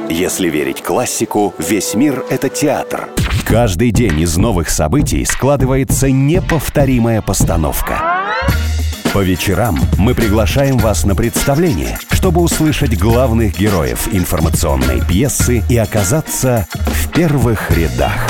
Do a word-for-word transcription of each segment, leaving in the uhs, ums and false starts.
Если верить классику, весь мир — это театр. Каждый день из новых событий складывается неповторимая постановка. По вечерам мы приглашаем вас на представление, чтобы услышать главных героев информационной пьесы и оказаться в первых рядах.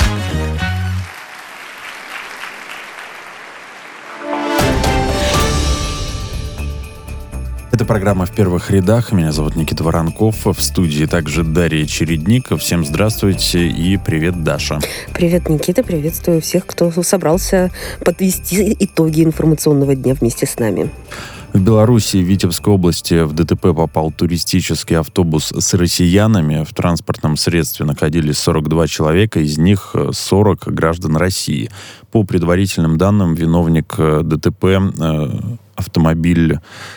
Это программа «В первых рядах». Меня зовут Никита Воронков. В студии также Дарья Чередник. Всем здравствуйте и привет, Даша. Привет, Никита. Приветствую всех, кто собрался подвести итоги информационного дня вместе с нами. В Беларуси, в Витебской области, в ДТП попал туристический автобус с россиянами. В транспортном средстве находились сорок два человека, из них сорок граждан России. По предварительным данным, виновник ДТП, автомобиль...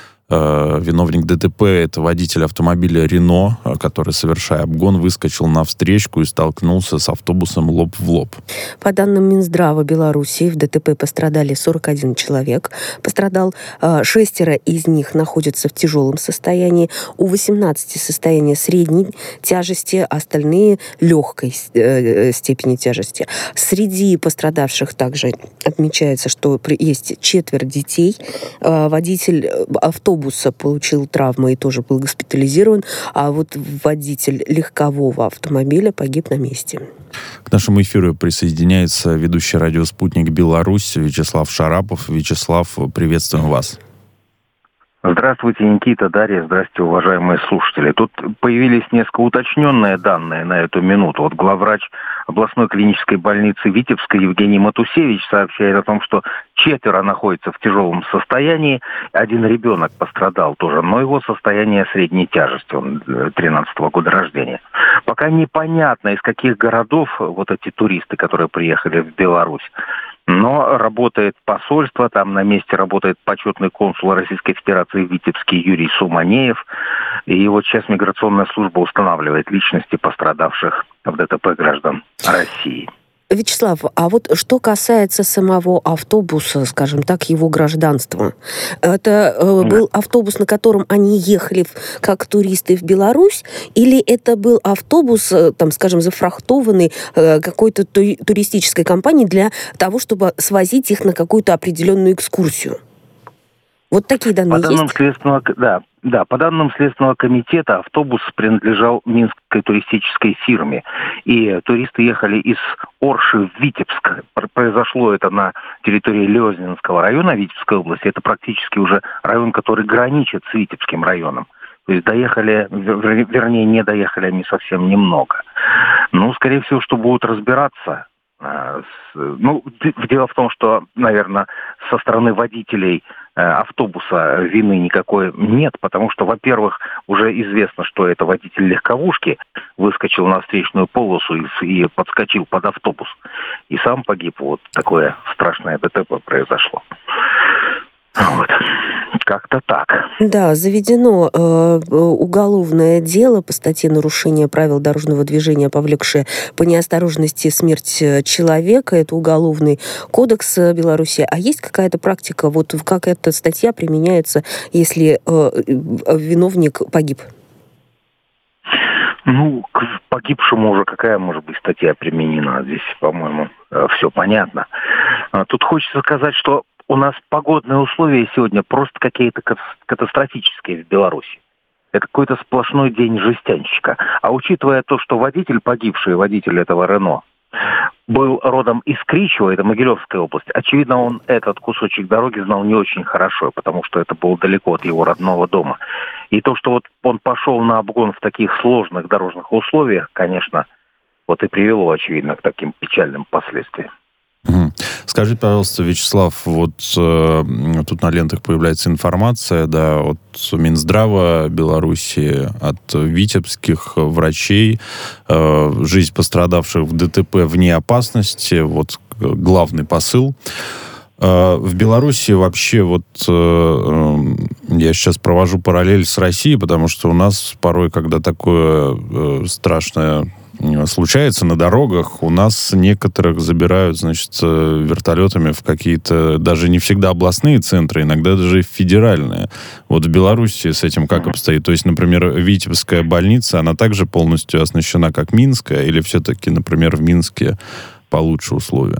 Виновник ДТП — это водитель автомобиля «Рено», который, совершая обгон, выскочил на встречку и столкнулся с автобусом лоб в лоб. По данным Минздрава Беларуси, в ДТП пострадали сорок один человек. Пострадал шестеро из них находятся в тяжелом состоянии. У восемнадцати состояние средней тяжести, остальные легкой степени тяжести. Среди пострадавших также отмечается, что есть четверо детей. Водитель автобуса получил травмы и тоже был госпитализирован, а вот водитель легкового автомобиля погиб на месте. К нашему эфиру присоединяется ведущий радио «Спутник Беларусь» Вячеслав Шарапов. Вячеслав, приветствуем вас. Здравствуйте, Никита, Дарья, здравствуйте, уважаемые слушатели. Тут появились несколько уточненные данные на эту минуту. Вот главврач областной клинической больницы Витебской Евгений Матусевич сообщает о том, что четверо находятся в тяжелом состоянии. Один ребенок пострадал тоже, но его состояние средней тяжести, он тринадцатого года рождения. Пока непонятно, из каких городов вот эти туристы, которые приехали в Беларусь. Но работает посольство, там на месте работает почетный консул Российской Федерации в Витебске Юрий Суманеев. И вот сейчас миграционная служба устанавливает личности пострадавших в ДТП граждан России. Вячеслав, а вот что касается самого автобуса, скажем так, его гражданства, это э, был автобус, на котором они ехали в, как туристы в Беларусь, или это был автобус, э, там, скажем, зафрахтованный э, какой-то ту- туристической компанией для того, чтобы свозить их на какую-то определенную экскурсию? Вот такие данные по данным есть? Следственного, да, да, по данным Следственного комитета, автобус принадлежал минской туристической фирме. И туристы ехали из Орши в Витебск. Произошло это на территории Лёзнинского района Витебской области. Это практически уже район, который граничит с Витебским районом. То есть доехали, вернее, не доехали они совсем немного. Ну, скорее всего, что будут разбираться. Ну, дело в том, что, наверное, со стороны водителей автобуса вины никакой нет, потому что, во-первых, уже известно, что это водитель легковушки выскочил на встречную полосу и, и подскочил под автобус. И сам погиб. Вот такое страшное ДТП произошло. Вот. Как-то так. Да, заведено э, уголовное дело по статье «Нарушение правил дорожного движения, повлекшее по неосторожности смерть человека». Это Уголовный кодекс Беларуси. А есть какая-то практика, вот как эта статья применяется, если э, виновник погиб? Ну, к погибшему уже какая может быть статья применена? Здесь, по-моему, все понятно. Тут хочется сказать, что у нас погодные условия сегодня просто какие-то катастрофические в Беларуси. Это какой-то сплошной день жестянщика. А учитывая то, что водитель, погибший водитель этого Рено, был родом из Кричева, это Могилевская область, очевидно, он этот кусочек дороги знал не очень хорошо, потому что это было далеко от его родного дома. И то, что вот он пошел на обгон в таких сложных дорожных условиях, конечно, вот и привело, очевидно, к таким печальным последствиям. Скажите, пожалуйста, Вячеслав, вот э, тут на лентах появляется информация, да, от Минздрава Беларуси, от витебских врачей, э, жизнь пострадавших в ДТП вне опасности, вот главный посыл. В Беларуси вообще вот я сейчас провожу параллель с Россией, потому что у нас порой, когда такое страшное случается на дорогах, у нас некоторых забирают, значит, вертолетами в какие-то, даже не всегда областные центры, иногда даже федеральные. Вот в Беларуси с этим как обстоит? То есть, например, Витебская больница, она также полностью оснащена, как Минская, или все-таки, например, в Минске получше условия?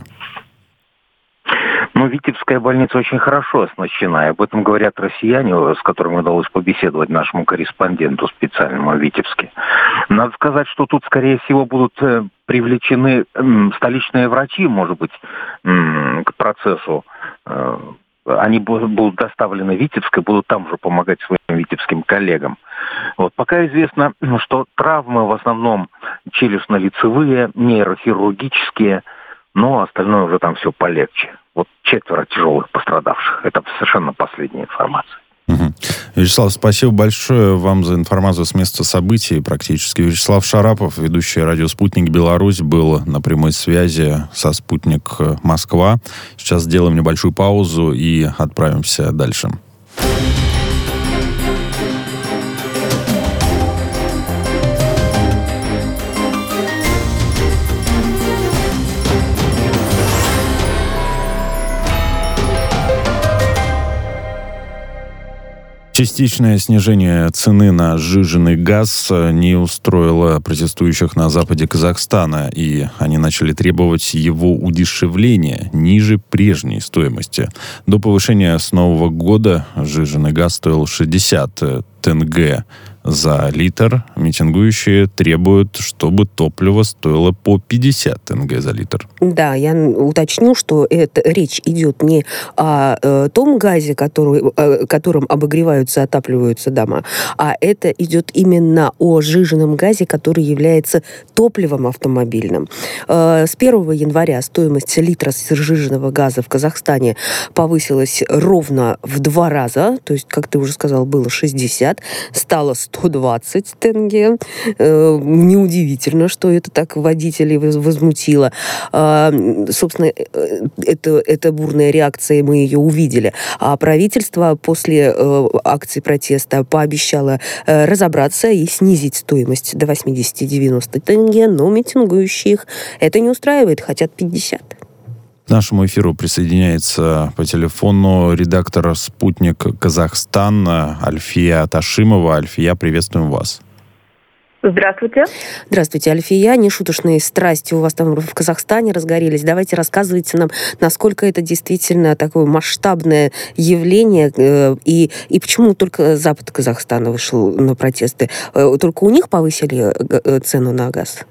Ну, Витебская больница очень хорошо оснащена, и об этом говорят россияне, с которыми удалось побеседовать нашему корреспонденту специальному в Витебске. Надо сказать, что тут, скорее всего, будут э, привлечены э, столичные врачи, может быть, э, к процессу. Э, они будут доставлены в Витебск и будут там же помогать своим витебским коллегам. Вот. Пока известно, что травмы в основном челюстно-лицевые, нейрохирургические, но остальное уже там все полегче. Вот четверо тяжелых пострадавших. Это совершенно последняя информация. Угу. Вячеслав, спасибо большое вам за информацию с места событий практически. Вячеслав Шарапов, ведущий радио «Спутник Беларусь», был на прямой связи со «Спутник Москва». Сейчас сделаем небольшую паузу и отправимся дальше. Частичное снижение цены на сжиженный газ не устроило протестующих на западе Казахстана, и они начали требовать его удешевления ниже прежней стоимости. До повышения с нового года сжиженный газ стоил шестьдесят тенге за литр. Митингующие требуют, чтобы топливо стоило по пятьдесят тенге за литр. Да, я уточню, что это, речь идет не о э, том газе, который, э, которым обогреваются, отапливаются дома, а это идет именно о сжиженном газе, который является топливом автомобильным. Э, с первого января стоимость литра сжиженного газа в Казахстане повысилась ровно в два раза, то есть, как ты уже сказал, было шестьдесят, стало сто двадцать тенге. Э, неудивительно, что это так водителей возмутило. Э, собственно, это, это бурная реакция, мы ее увидели. А правительство после э, акции протеста пообещало э, разобраться и снизить стоимость до восемьдесят-девяносто тенге, но митингующих это не устраивает, хотят пятьдесят. К нашему эфиру присоединяется по телефону редактор «Спутник Казахстан» Альфия Ташимова. Альфия, приветствуем вас. Здравствуйте. Здравствуйте, Альфия. Нешуточные страсти у вас там в Казахстане разгорелись. Давайте рассказывайте нам, насколько это действительно такое масштабное явление э, и, и почему только Запад Казахстана вышел на протесты. Э, только у них повысили э, цену на газ?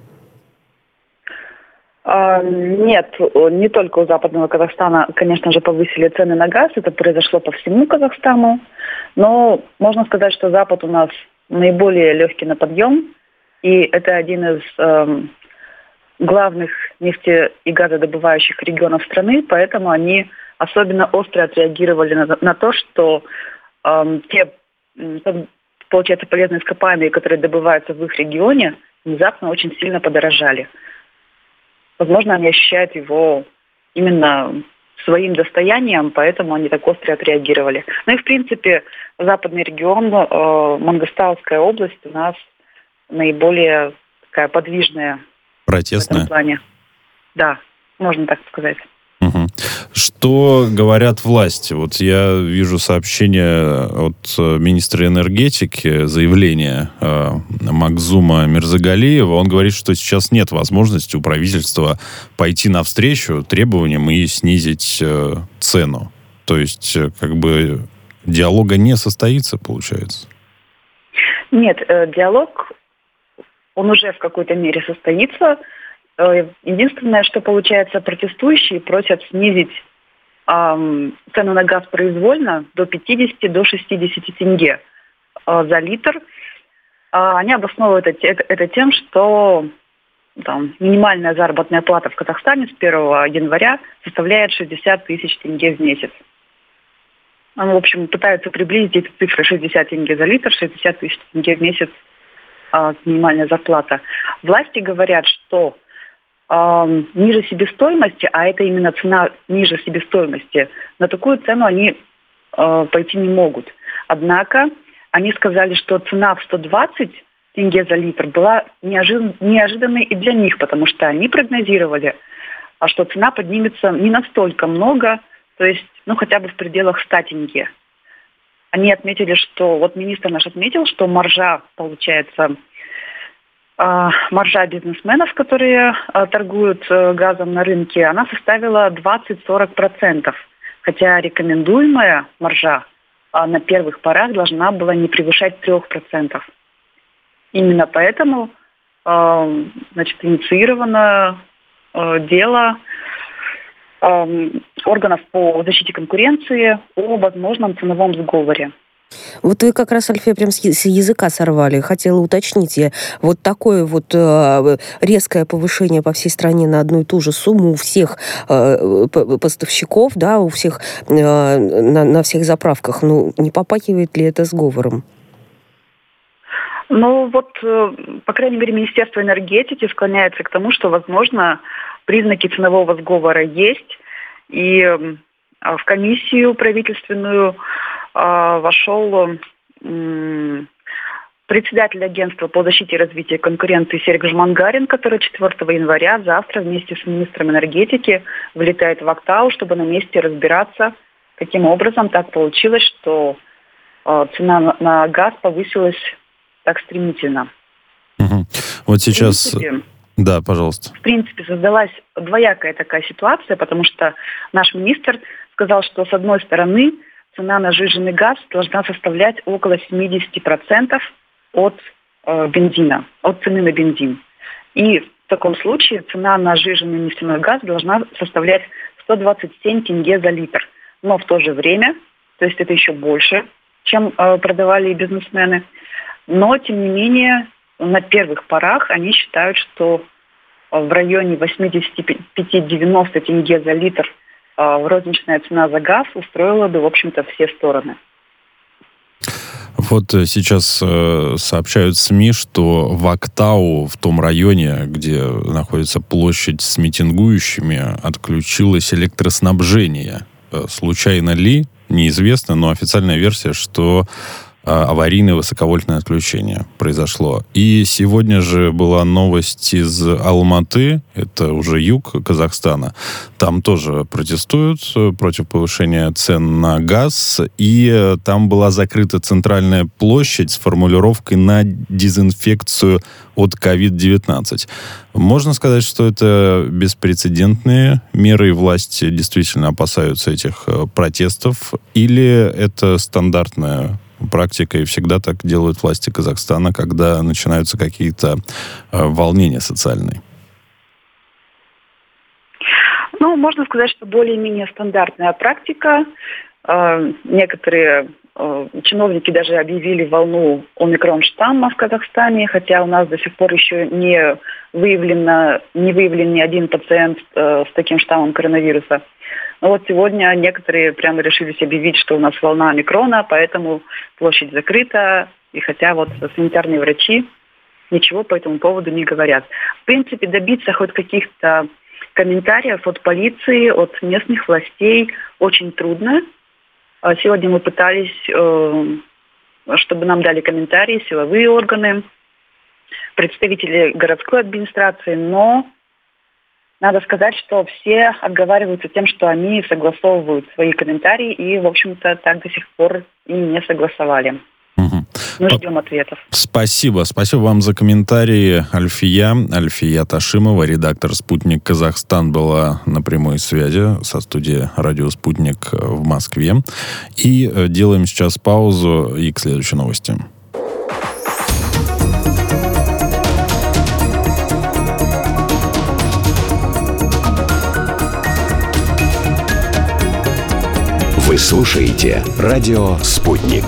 Нет, не только у Западного Казахстана, конечно же, повысили цены на газ. Это произошло по всему Казахстану. Но можно сказать, что Запад у нас наиболее легкий на подъем. И это один из э, главных нефте- и газодобывающих регионов страны. Поэтому они особенно остро отреагировали на, на то, что э, те, получается, полезные ископаемые, которые добываются в их регионе, внезапно очень сильно подорожали. Возможно, они ощущают его именно своим достоянием, поэтому они так остро отреагировали. Ну и, в принципе, западный регион, э, Мангостауская область у нас наиболее такая подвижная. Протестная? В этом плане. Да, можно так сказать. Угу. Что говорят власти? Вот я вижу сообщение от министра энергетики, заявление э, Магзума Мирзагалиева. Он говорит, что сейчас нет возможности у правительства пойти навстречу требованиям и снизить э, цену. То есть, э, как бы, диалога не состоится, получается? Нет, э, диалог, он уже в какой-то мере состоится. Единственное, что получается, протестующие просят снизить эм, цену на газ произвольно до пятьдесят до шестьдесят тенге э, за литр. Э, они обосновывают это, это, это тем, что там, минимальная заработная плата в Казахстане с первого января составляет шестьдесят тысяч тенге в месяц. Они, в общем, пытаются приблизить эти цифры: шестьдесят тенге за литр, шестьдесят тысяч тенге в месяц э, минимальная зарплата. Власти говорят, что э, ниже себестоимости, а это именно цена ниже себестоимости, на такую цену они э, пойти не могут. Однако они сказали, что цена в сто двадцать тенге за литр была неожи- неожиданной и для них, потому что они прогнозировали, что цена поднимется не настолько много, то есть, ну, хотя бы в пределах ста тенге. Они отметили, что, вот министр наш отметил, что маржа, получается, э, маржа бизнесменов, которые э, торгуют э, газом на рынке, она составила двадцать-сорок процентов, хотя рекомендуемая маржа э, на первых порах должна была не превышать три процента. Именно поэтому э, значит, инициировано э, дело э, органов по защите конкуренции о возможном ценовом сговоре. Вот вы как раз, Альфия, прям с языка сорвали. Хотела уточнить я. Вот такое вот э, резкое повышение по всей стране на одну и ту же сумму у всех э, поставщиков, да, у всех э, на, на всех заправках. Ну, не попахивает ли это сговором? Ну вот, по крайней мере, Министерство энергетики склоняется к тому, что, возможно, признаки ценового сговора есть. И в комиссию правительственную вошел председатель агентства по защите и развитию конкуренции Серик Жмангарин, который четвёртого января завтра вместе с министром энергетики вылетает в Актау, чтобы на месте разбираться, каким образом так получилось, что цена на газ повысилась так стремительно. Угу. Вот сейчас... В принципе, да, пожалуйста. В принципе, создалась двоякая такая ситуация, потому что наш министр сказал, что с одной стороны цена на сжиженный газ должна составлять около семьдесят процентов от э, бензина, от цены на бензин. И в таком случае цена на сжиженный нефтяной газ должна составлять сто двадцать семь тенге за литр. Но в то же время, то есть это еще больше, чем э, продавали бизнесмены, но, тем не менее, на первых порах они считают, что в районе восемьдесят пять - девяносто тенге за литр розничная цена за газ устроила бы, в общем-то, все стороны. Вот сейчас э, сообщают СМИ, что в Актау, в том районе, где находится площадь с митингующими, отключилось электроснабжение. Э, случайно ли? Неизвестно, но официальная версия, что аварийное высоковольтное отключение произошло. И сегодня же была новость из Алматы, это уже юг Казахстана. Там тоже протестуют против повышения цен на газ, и там была закрыта центральная площадь с формулировкой на дезинфекцию от ковид девятнадцать. Можно сказать, что это беспрецедентные меры, и власти действительно опасаются этих протестов, или это стандартная практика, и всегда так делают власти Казахстана, когда начинаются какие-то э, волнения социальные? Ну, можно сказать, что более-менее стандартная практика. Э, некоторые э, чиновники даже объявили волну омикрон-штамма в Казахстане, хотя у нас до сих пор еще не выявлено, не выявлен ни один пациент э, с таким штаммом коронавируса. Но вот сегодня некоторые прямо решились объявить, что у нас волна омикрона, поэтому площадь закрыта. И хотя вот санитарные врачи ничего по этому поводу не говорят. В принципе, добиться хоть каких-то комментариев от полиции, от местных властей очень трудно. Сегодня мы пытались, чтобы нам дали комментарии силовые органы, представители городской администрации, но надо сказать, что все отговариваются тем, что они согласовывают свои комментарии и, в общем-то, так до сих пор и не согласовали. Угу. Мы ждем ответов. Спасибо. Спасибо вам за комментарии, Альфия. Альфия Ташимова, редактор «Спутник Казахстан», была на прямой связи со студией «Радио Спутник» в Москве. И делаем сейчас паузу и к следующей новости. Вы слушаете «Радио Спутник».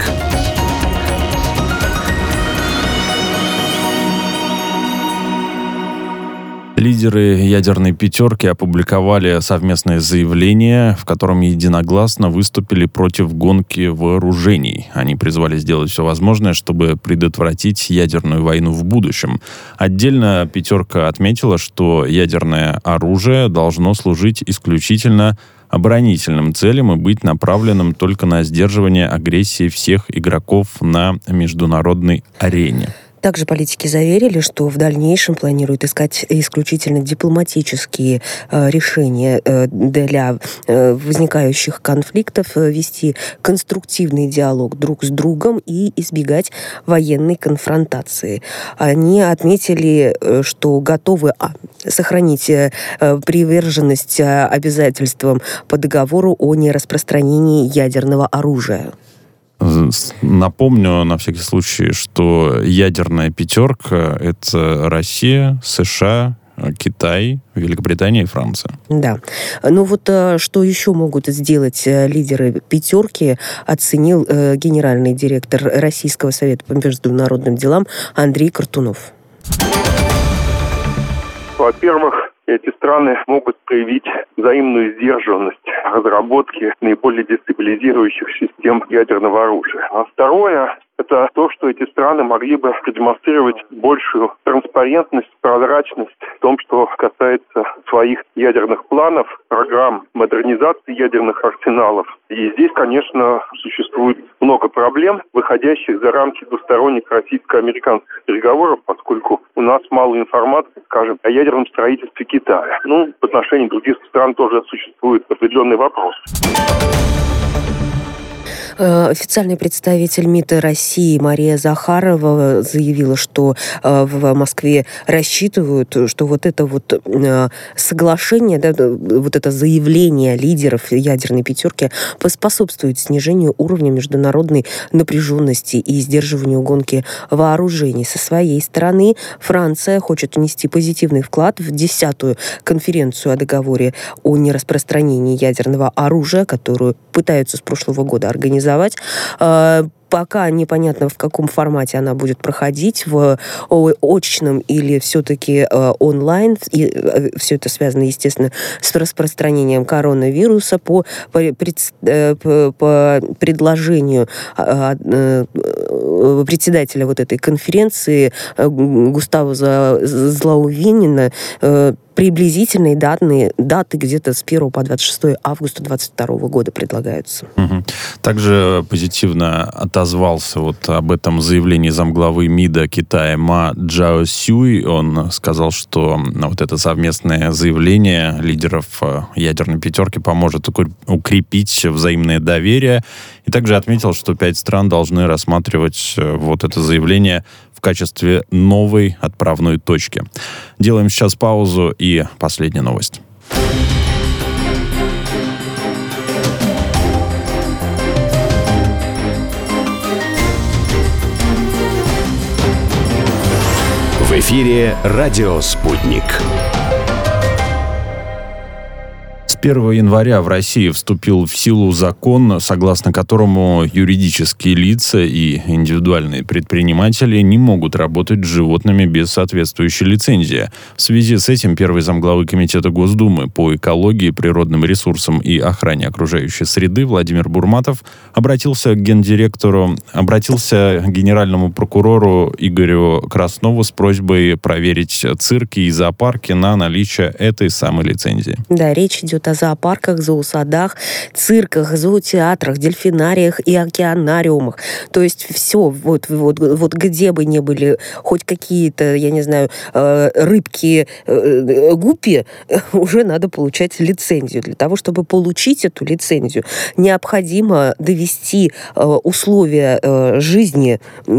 Лидеры ядерной пятерки опубликовали совместное заявление, в котором единогласно выступили против гонки вооружений. Они призвали сделать все возможное, чтобы предотвратить ядерную войну в будущем. Отдельно пятерка отметила, что ядерное оружие должно служить исключительно оборонительным целям и быть направленным только на сдерживание агрессии всех игроков на международной арене. Также политики заверили, что в дальнейшем планируют искать исключительно дипломатические э, решения э, для э, возникающих конфликтов, э, вести конструктивный диалог друг с другом и избегать военной конфронтации. Они отметили, э, что готовы а, сохранить э, приверженность э, обязательствам по договору о нераспространении ядерного оружия. Напомню, на всякий случай, что ядерная пятерка — это Россия, США, Китай, Великобритания и Франция. Да. Ну вот что еще могут сделать лидеры пятерки, оценил э, генеральный директор Российского совета по международным делам Андрей Картунов. Во-первых, эти страны могут проявить взаимную сдержанность разработки наиболее дестабилизирующих систем ядерного оружия. А второе – это то, что эти страны могли бы продемонстрировать большую транспарентность, прозрачность в том, что касается своих ядерных планов, программ модернизации ядерных арсеналов. И здесь, конечно, существует много проблем, выходящих за рамки двусторонних российско-американских переговоров, поскольку у нас мало информации, скажем, о ядерном строительстве Китая. Ну, в отношении других стран тоже существует определенный вопрос. Официальный представитель МИДа России Мария Захарова заявила, что в Москве рассчитывают, что вот это вот соглашение, да, вот это заявление лидеров ядерной пятерки поспособствует снижению уровня международной напряженности и сдерживанию гонки вооружений. Со своей стороны Франция хочет внести позитивный вклад в десятую конференцию о договоре о нераспространении ядерного оружия, которую пытаются с прошлого года организовать. Пока непонятно, в каком формате она будет проходить, в очном или все-таки онлайн. И все это связано, естественно, с распространением коронавируса. По, по, по предложению председателя вот этой конференции Густава Злаувинина приблизительные данные, даты где-то с первого по двадцать шестое августа двадцать второго года предлагаются. Угу. Также позитивно отозвался вот об этом заявлении замглавы МИДа Китая Ма Джаосюй. Он сказал, что вот это совместное заявление лидеров ядерной пятерки поможет укрепить взаимное доверие. И также отметил, что пять стран должны рассматривать вот это заявление в качестве новой отправной точки. Делаем сейчас паузу и последняя новость. В эфире «Радио Спутник». С первого января в России вступил в силу закон, согласно которому юридические лица и индивидуальные предприниматели не могут работать с животными без соответствующей лицензии. В связи с этим первый замглавы Комитета Госдумы по экологии, природным ресурсам и охране окружающей среды Владимир Бурматов обратился к гендиректору, обратился к генеральному прокурору Игорю Краснову с просьбой проверить цирки и зоопарки на наличие этой самой лицензии. Да, речь идет о зоопарках, зоосадах, цирках, зоотеатрах, дельфинариях и океанариумах. То есть все, вот, вот, вот где бы ни были хоть какие-то, я не знаю, рыбки, гуппи, уже надо получать лицензию. Для того, чтобы получить эту лицензию, необходимо довести условия жизни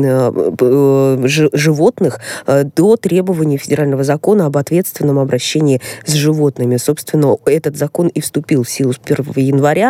животных до требований федерального закона об ответственном обращении с животными. Собственно, этот закон закон и вступил в силу с первого января.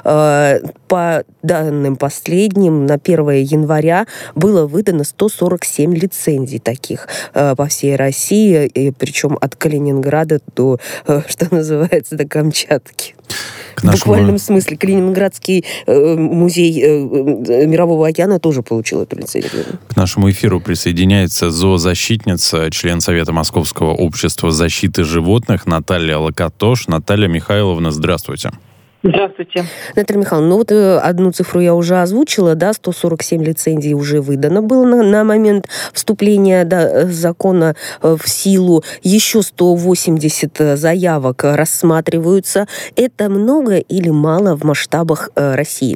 По данным последним, на первое января было выдано сто сорок семь лицензий таких по всей России, и причем от Калининграда до, что называется, до Камчатки. В нашему... буквальном смысле. Калининградский э, музей э, Мирового океана тоже получил эту лицензию. К нашему эфиру присоединяется зоозащитница, член Совета Московского общества защиты животных Наталья Локотош. Наталья Михайловна, здравствуйте. Здравствуйте. Наталья Михайловна, ну вот одну цифру я уже озвучила, да, сто сорок семь лицензий уже выдано было на, на момент вступления да, закона в силу. Еще сто восемьдесят заявок рассматриваются. Это много или мало в масштабах э, России?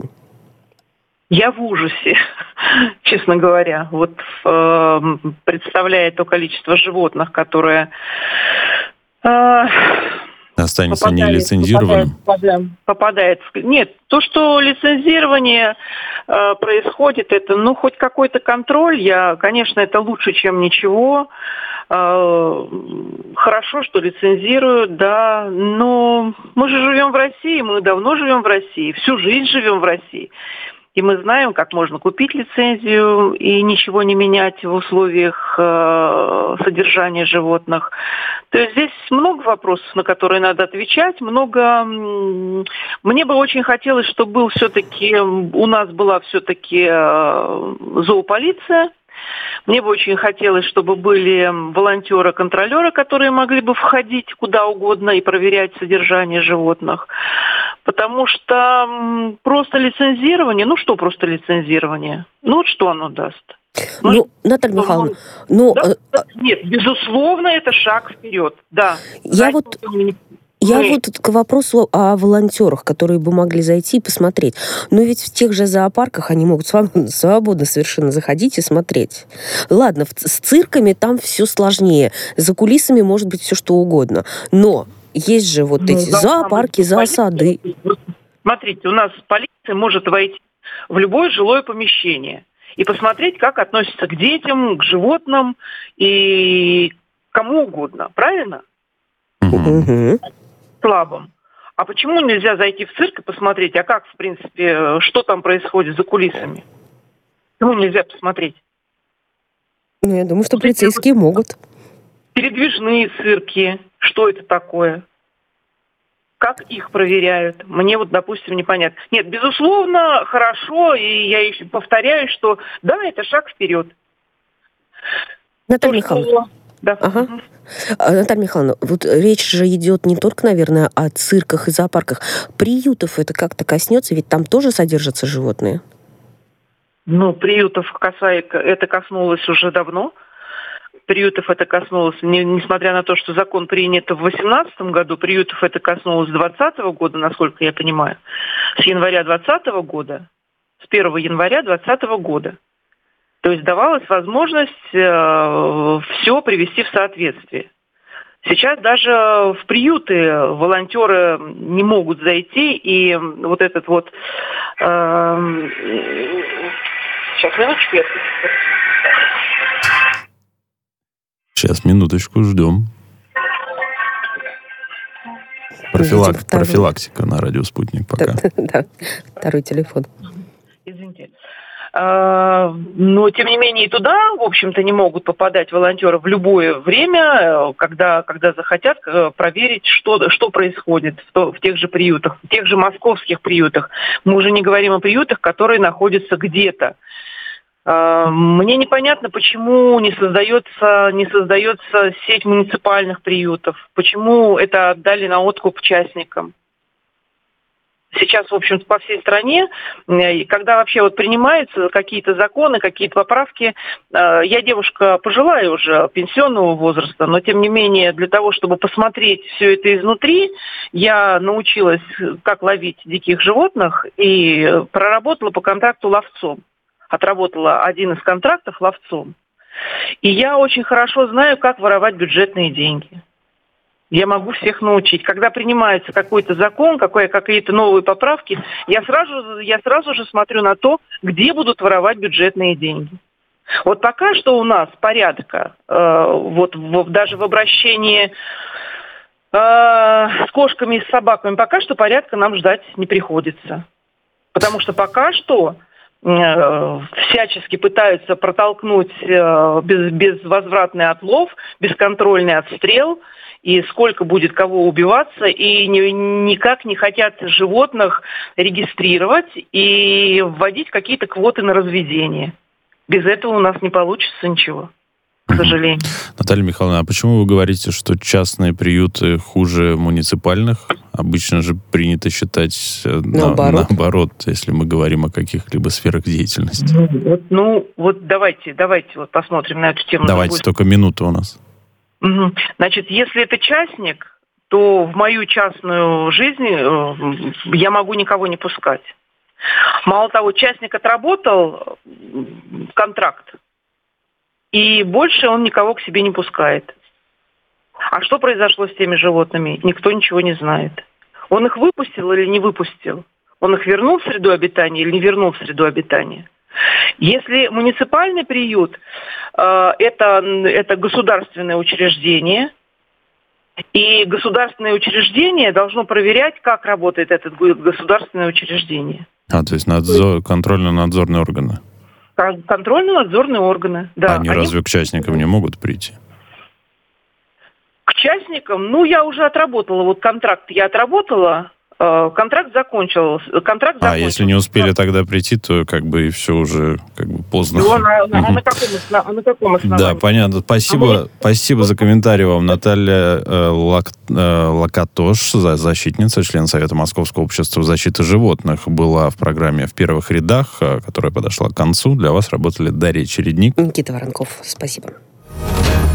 Я в ужасе, честно говоря. Вот э, представляя то количество животных, которое... Э, Останется нелицензированным? Попадает, попадает, попадает. Нет, то, что лицензирование э, происходит, это, ну, хоть какой-то контроль, я, конечно, это лучше, чем ничего. Э, хорошо, что лицензируют, да, но мы же живем в России, мы давно живем в России, всю жизнь живем в России. И мы знаем, как можно купить лицензию и ничего не менять в условиях э, содержания животных. То есть здесь много вопросов, на которые надо отвечать. Много. Мне бы очень хотелось, чтобы был все-таки у нас была все-таки э, зоополиция. Мне бы очень хотелось, чтобы были волонтеры-контролеры, которые могли бы входить куда угодно и проверять содержание животных. Потому что просто лицензирование, ну что просто лицензирование? Ну вот что оно даст? Ну, ну Наталья Михайловна, ну... Да, нет, безусловно, это шаг вперед, да. Я вот... Я Мы... вот к вопросу о волонтерах, которые бы могли зайти и посмотреть. Но ведь в тех же зоопарках они могут свободно совершенно заходить и смотреть. Ладно, с цирками там все сложнее. За кулисами может быть все что угодно. Но есть же вот ну, эти зоопарки, зоосады. Смотрите, у нас полиция может войти в любое жилое помещение и посмотреть, как относятся к детям, к животным и кому угодно. Правильно? Угу. Слабым. А почему нельзя зайти в цирк и посмотреть, а как, в принципе, что там происходит за кулисами? Почему нельзя посмотреть? Ну, я думаю, что полицейские могут. Передвижные цирки. Что это такое? Как их проверяют? Мне вот, допустим, непонятно. Нет, безусловно, хорошо, и я еще повторяю, что да, это шаг вперед. Наталья То, Михайловна. Что... Да. Ага. Наталья Михайловна, вот речь же идет не только, наверное, о цирках и зоопарках. Приютов это как-то коснется, ведь там тоже содержатся животные? Ну, приютов касается, это коснулось уже давно. Приютов это коснулось, не, несмотря на то, что закон принят в две тысячи восемнадцатом году, приютов это коснулось двадцатого года, насколько я понимаю. С января двадцатого года, с первого января двадцатого года. То есть давалась возможность э, все привести в соответствие. Сейчас даже в приюты волонтеры не могут зайти, и вот этот вот... Э, сейчас, минуточку. Сейчас, минуточку, ждем. Профилак... Профилактика на радио «Спутник» пока. Да, второй телефон. Извините. Но, тем не менее, и туда, в общем-то, не могут попадать волонтеры в любое время, когда, когда захотят проверить, что, что происходит в, то, в тех же приютах, в тех же московских приютах. Мы уже не говорим о приютах, которые находятся где-то. Мне непонятно, почему не создается, не создается сеть муниципальных приютов, почему это отдали на откуп частникам. Сейчас, в общем-то, по всей стране, когда вообще вот принимаются какие-то законы, какие-то поправки, я девушка пожилая уже, пенсионного возраста, но, тем не менее, для того, чтобы посмотреть все это изнутри, я научилась, как ловить диких животных и проработала по контракту ловцом. Отработала один из контрактов ловцом. И я очень хорошо знаю, как воровать бюджетные деньги. Я могу всех научить. Когда принимается какой-то закон, какой, какие-то новые поправки, я сразу, я сразу же смотрю на то, где будут воровать бюджетные деньги. Вот пока что у нас порядка, э, вот в, даже в обращении С кошками и с собаками пока что порядка нам ждать не приходится. Потому что пока что всячески пытаются протолкнуть без, безвозвратный отлов, бесконтрольный отстрел, и сколько будет кого убиваться, и ни, никак не хотят животных регистрировать и вводить какие-то квоты на разведение. Без этого у нас не получится ничего, к сожалению. Наталья Михайловна, а почему вы говорите, что частные приюты хуже муниципальных? Обычно же принято считать наоборот, на, наоборот если мы говорим о каких-либо сферах деятельности. Ну, вот, ну, вот давайте, давайте вот посмотрим на эту тему. Давайте, только минута у нас. Угу. Значит, если это частник, то в мою частную жизнь я могу никого не пускать. Мало того, частник отработал контракт, и больше он никого к себе не пускает. А что произошло с теми животными, никто ничего не знает. Он их выпустил или не выпустил? Он их вернул в среду обитания или не вернул в среду обитания? Если муниципальный приют э, это, это государственное учреждение, и государственное учреждение должно проверять, как работает это государственное учреждение. А, то есть надзор, контрольно-надзорные органы? Контрольно-надзорные органы, да. Они, Они разве к частникам не могут прийти? К частникам, ну, я уже отработала, вот контракт я отработала, э, контракт закончился. Контракт а, закончился. Если не успели тогда прийти, то как бы и все уже как бы поздно. Ну, а на, на, на, каком, на, на каком основании? Да, понятно. Спасибо, а спасибо за комментарий вам, Наталья э, Лак, э, Лакатош, защитница, член Совета Московского общества защиты животных, была в программе «В первых рядах», которая подошла к концу. Для вас работали Дарья Чередник. Никита Воронков. Спасибо.